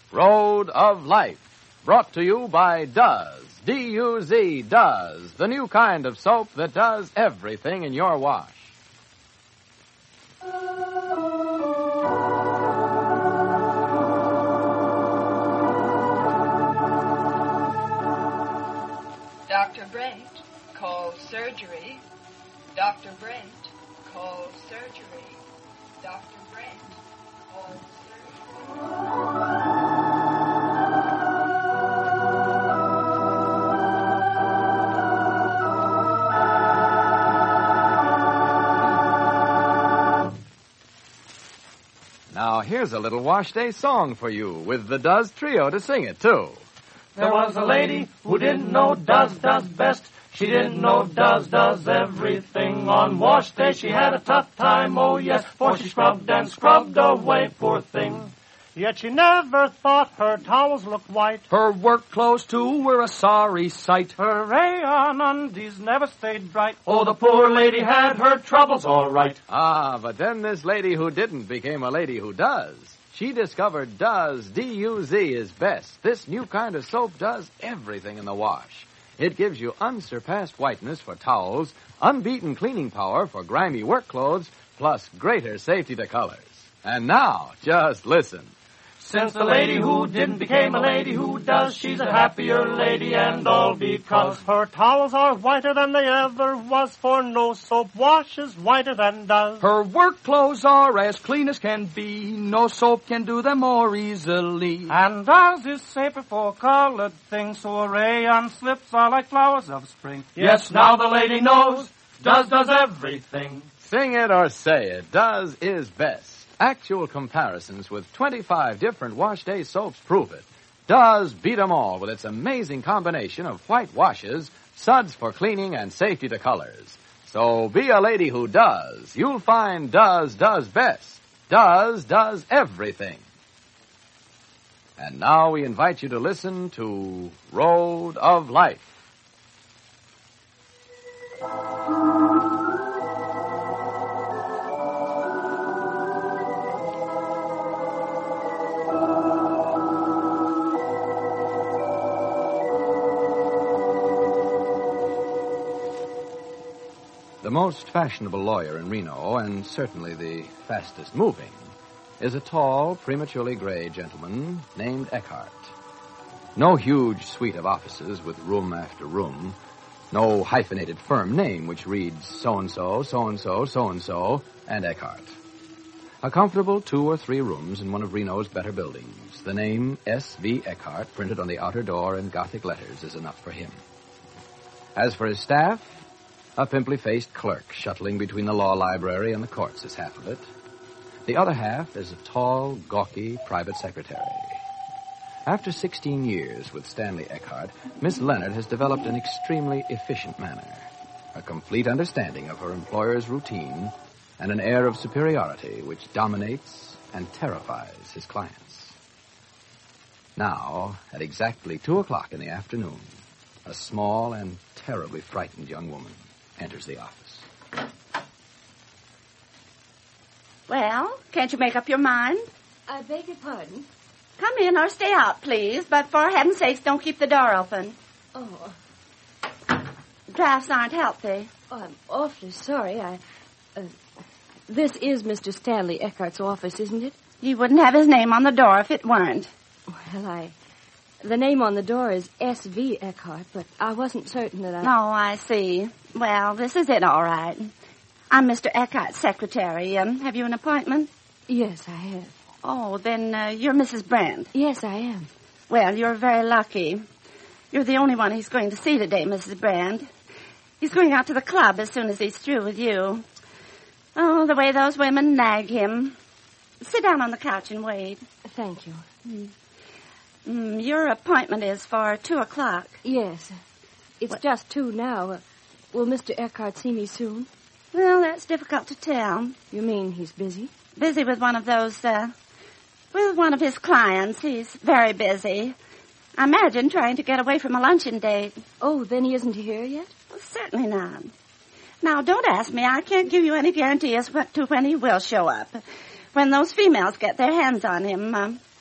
Road of Life, brought to you by Duz, D-U-Z, Duz, the new kind of soap that does everything in your wash. Dr. Brent calls surgery. Dr. Brent calls surgery. Dr. Brent calls surgery. Now, here's a little wash day song for you with the Duz Trio to sing it, too. There was a lady who didn't know does best. She didn't know does everything. On wash day she had a tough time, oh yes, for she scrubbed and scrubbed away, poor thing. Yet she never thought her towels looked white. Her work clothes, too, were a sorry sight. Her rayon undies never stayed bright. Oh, the poor lady had her troubles all right. Ah, but then this lady who didn't became a lady who does. She discovered Duz, D-U-Z, is best. This new kind of soap does everything in the wash. It gives you unsurpassed whiteness for towels, unbeaten cleaning power for grimy work clothes, plus greater safety to colors. And now, just listen. Since the lady who didn't became a lady who does, she's a happier lady, and all because her towels are whiter than they ever was, for no soap washes whiter than does. Her work clothes are as clean as can be. No soap can do them more easily. And Does is safer for colored things, so a rayon slips are like flowers of spring. Yes, now the lady knows does everything. Sing it or say it, Duz is best. Actual comparisons with 25 different wash day soaps prove it. Duz beat 'em all with its amazing combination of white washes, suds for cleaning, and safety to colors. So be a lady who does. You'll find Duz does best. Duz does everything. And now we invite you to listen to Road of Life. The most fashionable lawyer in Reno, and certainly the fastest moving, is a tall, prematurely gray gentleman named Eckhart. No huge suite of offices with room after room. No hyphenated firm name which reads so-and-so, so-and-so, so-and-so, and Eckhart. A comfortable 2 or 3 rooms in one of Reno's better buildings. The name S.V. Eckhart printed on the outer door in Gothic letters is enough for him. As for his staff, a pimply-faced clerk shuttling between the law library and the courts is half of it. The other half is a tall, gawky private secretary. After 16 years with Stanley Eckhart, Miss Leonard has developed an extremely efficient manner, a complete understanding of her employer's routine, and an air of superiority which dominates and terrifies his clients. Now, at exactly 2 o'clock in the afternoon, a small and terribly frightened young woman enters the office. Well, can't you make up your mind? I beg your pardon? Come in or stay out, please, but for heaven's sakes, don't keep the door open. Oh. Drafts aren't healthy. Oh, I'm awfully sorry. This is Mr. Stanley Eckhart's office, isn't it? You wouldn't have his name on the door if it weren't. Well, the name on the door is S.V. Eckhart, but I wasn't certain that I... Oh, I see. Well, this is it, all right. I'm Mr. Eckhart's secretary. Have you an appointment? Yes, I have. Oh, then you're Mrs. Brand. Yes, I am. Well, you're very lucky. You're the only one he's going to see today, Mrs. Brand. He's going out to the club as soon as he's through with you. Oh, the way those women nag him. Sit down on the couch and wait. Thank you. Your appointment is for 2 o'clock. Yes. It's just 2 now. Will Mr. Eckhart see me soon? Well, that's difficult to tell. You mean he's busy? Busy with one of those, with one of his clients. He's very busy. I imagine trying to get away from a luncheon date. Oh, then he isn't here yet? Well, certainly not. Now, don't ask me. I can't give you any guarantee as to when he will show up. When those females get their hands on him.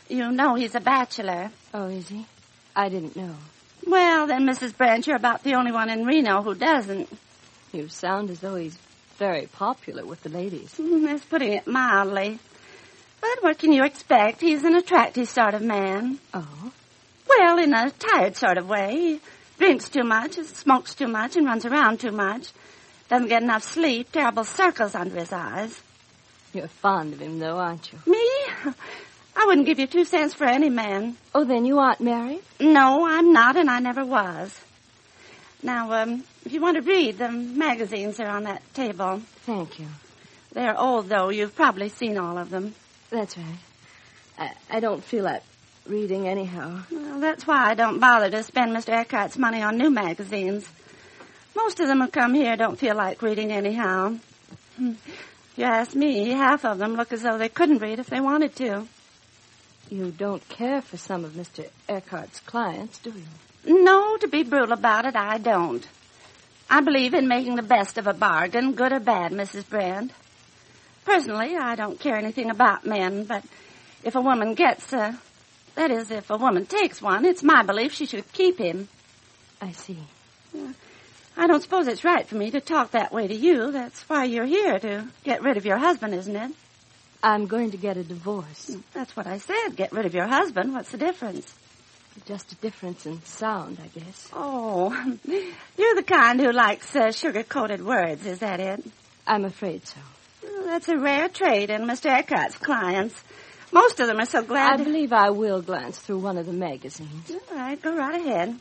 You know he's a bachelor. Oh, is he? I didn't know. Well, then, Mrs. Brent, you're about the only one in Reno who doesn't. You sound as though he's very popular with the ladies. That's putting it mildly. But what can you expect? He's an attractive sort of man. Oh? Well, in a tired sort of way. He drinks too much, smokes too much, and runs around too much. Doesn't get enough sleep, terrible circles under his eyes. You're fond of him, though, aren't you? Me? I wouldn't give you 2 cents for any man. Oh, then you aren't married? No, I'm not, and I never was. Now, if you want to read, the magazines are on that table. Thank you. They're old, though. You've probably seen all of them. That's right. I don't feel like reading anyhow. Well, that's why I don't bother to spend Mr. Eckhart's money on new magazines. Most of them who come here don't feel like reading anyhow. If you ask me, half of them look as though they couldn't read if they wanted to. You don't care for some of Mr. Eckhart's clients, do you? No, to be brutal about it, I don't. I believe in making the best of a bargain, good or bad, Mrs. Brand. Personally, I don't care anything about men, but if a woman gets that is, if a woman takes one, it's my belief she should keep him. I see. I don't suppose it's right for me to talk that way to you. That's why you're here, to get rid of your husband, isn't it? I'm going to get a divorce. That's what I said. Get rid of your husband. What's the difference? Just a difference in sound, I guess. Oh, you're the kind who likes sugar-coated words, is that it? I'm afraid so. Well, that's a rare trait in Mr. Eckhart's clients. Most of them are so glad... I believe I will glance through one of the magazines. All right, go right ahead.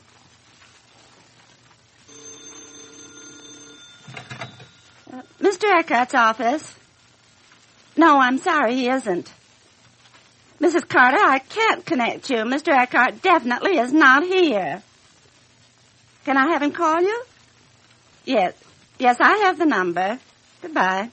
Mr. Eckhart's office. No, I'm sorry, he isn't. Mrs. Carter, I can't connect you. Mr. Eckhart definitely is not here. Can I have him call you? Yes. Yes, I have the number. Goodbye.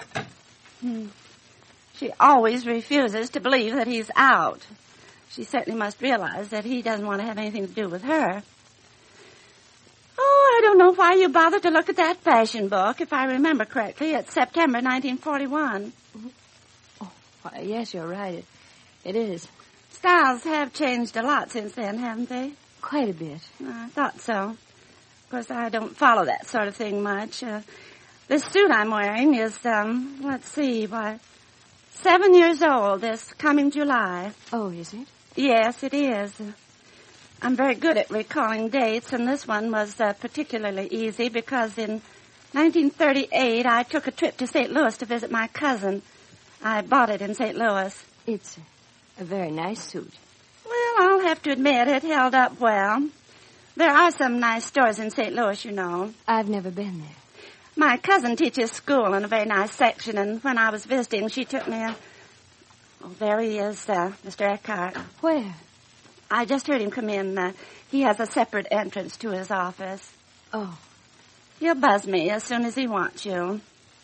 She always refuses to believe that he's out. She certainly must realize that he doesn't want to have anything to do with her. Oh, I don't know why you bothered to look at that fashion book. If I remember correctly, it's September 1941. Oh, why, yes, you're right. It is. Styles have changed a lot since then, haven't they? Quite a bit. I thought so. Of course, I don't follow that sort of thing much. This suit I'm wearing is, let's see, 7 years old this coming July. Oh, is it? Yes, it is. I'm very good at recalling dates, and this one was particularly easy because in 1938 I took a trip to St. Louis to visit my cousin. I bought it in St. Louis. It's a very nice suit. Well, I'll have to admit it held up well. There are some nice stores in St. Louis, you know. I've never been there. My cousin teaches school in a very nice section, and when I was visiting, she took me Oh, there he is, Mr. Eckhart. Where? I just heard him come in. He has a separate entrance to his office. Oh. He'll buzz me as soon as he wants you.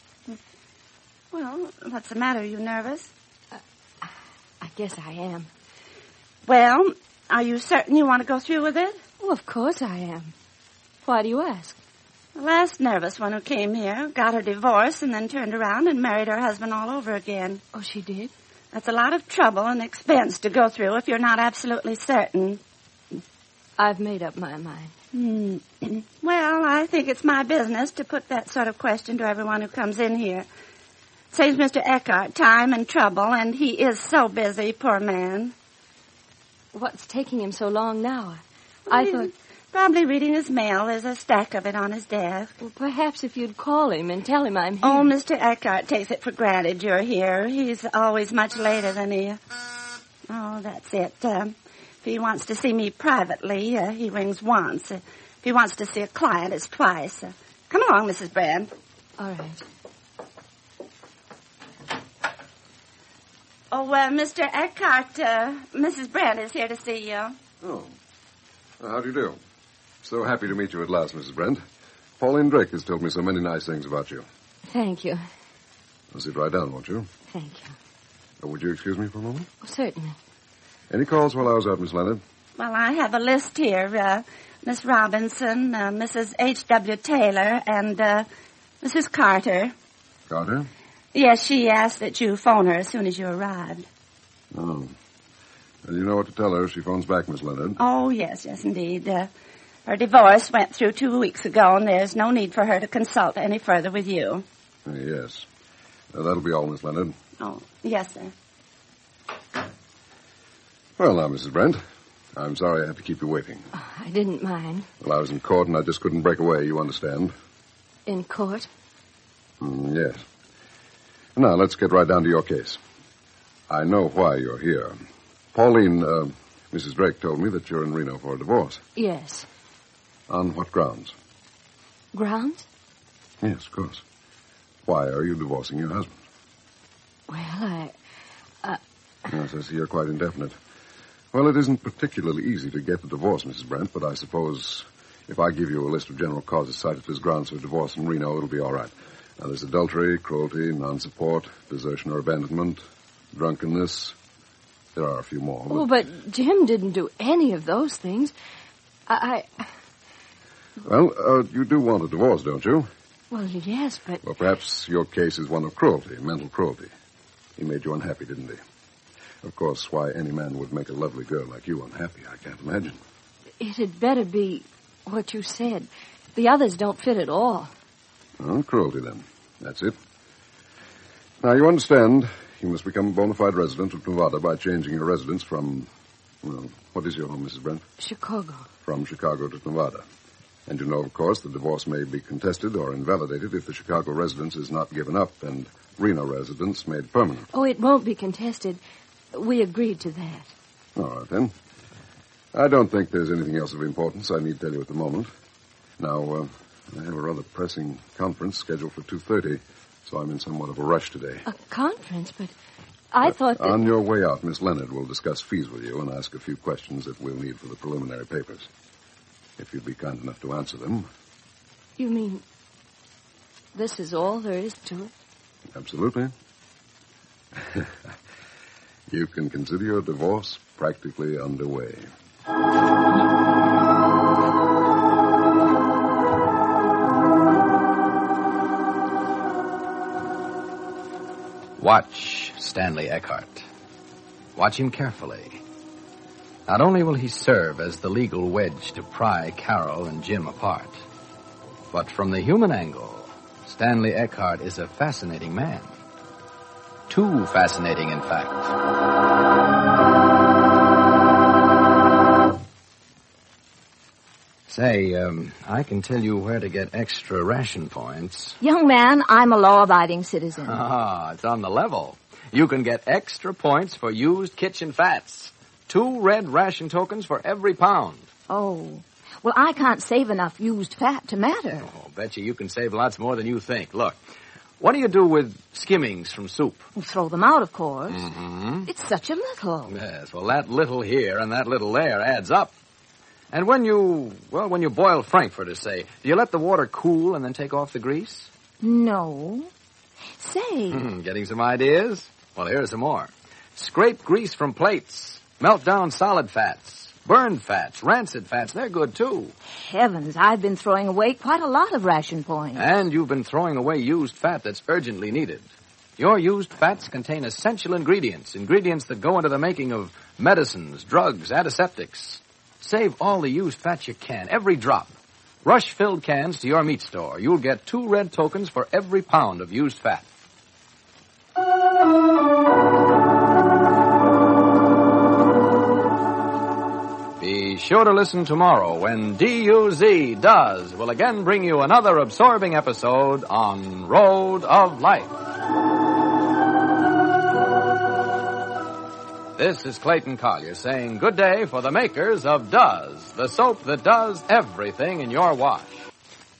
Well, what's the matter? Are you nervous? I guess I am. Well, are you certain you want to go through with it? Oh, of course I am. Why do you ask? The last nervous one who came here got her divorce and then turned around and married her husband all over again. Oh, she did? That's a lot of trouble and expense to go through if you're not absolutely certain. I've made up my mind. Well, I think it's my business to put that sort of question to everyone who comes in here. Saves Mr. Eckhart time and trouble, and he is so busy, poor man. What's taking him so long now? I thought... Probably reading his mail. There's a stack of it on his desk. Well, perhaps if you'd call him and tell him I'm here. Oh, Mr. Eckhart takes it for granted you're here. He's always much later than he... Oh, that's it. If he wants to see me privately, he rings once. If he wants to see a client, it's twice. Come along, Mrs. Brand. All right. Oh, Mr. Eckhart, Mrs. Brand is here to see you. Oh. How do you do? So happy to meet you at last, Mrs. Brent. Pauline Drake has told me so many nice things about you. Thank you. I'll sit right down, won't you? Thank you. Would you excuse me for a moment? Oh, certainly. Any calls while I was out, Miss Leonard? Well, I have a list here. Miss Robinson, Mrs. H.W. Taylor, and Mrs. Carter. Carter? Yes, she asked that you phone her as soon as you arrived. Oh. And you know what to tell her if she phones back, Miss Leonard. Oh, yes, indeed. Her divorce went through 2 weeks ago, and there's no need for her to consult any further with you. Yes. That'll be all, Miss Leonard. Oh, yes, sir. Well, now, Mrs. Brent, I'm sorry I had to keep you waiting. Oh, I didn't mind. Well, I was in court and I just couldn't break away, you understand. In court? Yes. Now, let's get right down to your case. I know why you're here. Pauline, Mrs. Drake told me that you're in Reno for a divorce. Yes. On what grounds? Grounds? Yes, of course. Why are you divorcing your husband? Well, Yes, I see you're quite indefinite. Well, it isn't particularly easy to get the divorce, Mrs. Brent, but I suppose if I give you a list of general causes cited as grounds for divorce in Reno, it'll be all right. Now, there's adultery, cruelty, non-support, desertion or abandonment, drunkenness. There are a few more. Oh, but Jim didn't do any of those things. Well, you do want a divorce, don't you? Well, yes, but... Well, perhaps your case is one of cruelty, mental cruelty. He made you unhappy, didn't he? Of course, why any man would make a lovely girl like you unhappy, I can't imagine. It had better be what you said. The others don't fit at all. Well, cruelty, then. That's it. Now, you understand, you must become a bona fide resident of Nevada by changing your residence from... Well, what is your home, Mrs. Brent? Chicago. From Chicago to Nevada. And you know, of course, the divorce may be contested or invalidated if the Chicago residence is not given up and Reno residence made permanent. Oh, it won't be contested. We agreed to that. All right, then. I don't think there's anything else of importance I need to tell you at the moment. Now, I have a rather pressing conference scheduled for 2:30, so I'm in somewhat of a rush today. A conference? But I thought that... On your way out, Miss Leonard will discuss fees with you and ask a few questions that we'll need for the preliminary papers. If you'd be kind enough to answer them. You mean this is all there is to it? Absolutely. You can consider your divorce practically underway. Watch Stanley Eckhart. Watch him carefully. Not only will he serve as the legal wedge to pry Carol and Jim apart, but from the human angle, Stanley Eckhart is a fascinating man. Too fascinating, in fact. Say, I can tell you where to get extra ration points. Young man, I'm a law-abiding citizen. Ah, it's on the level. You can get extra points for used kitchen fats. 2 red ration tokens for every pound. Oh. Well, I can't save enough used fat to matter. Oh, bet you can save lots more than you think. Look, what do you do with skimmings from soup? Well, throw them out, of course. Mm-hmm. It's such a little. Yes, well, that little here and that little there adds up. And when you boil frankfurters, say, do you let the water cool and then take off the grease? No. Say. Getting some ideas? Well, here are some more. Scrape grease from plates. Melt down solid fats. Burned fats, rancid fats, they're good, too. Heavens, I've been throwing away quite a lot of ration points. And you've been throwing away used fat that's urgently needed. Your used fats contain essential ingredients that go into the making of medicines, drugs, antiseptics. Save all the used fat you can, every drop. Rush filled cans to your meat store. You'll get 2 red tokens for every pound of used fat. Be sure to listen tomorrow when D.U.Z. will again bring you another absorbing episode on Road of Life. This is Clayton Collier saying good day for the makers of Does, the soap that does everything in your wash.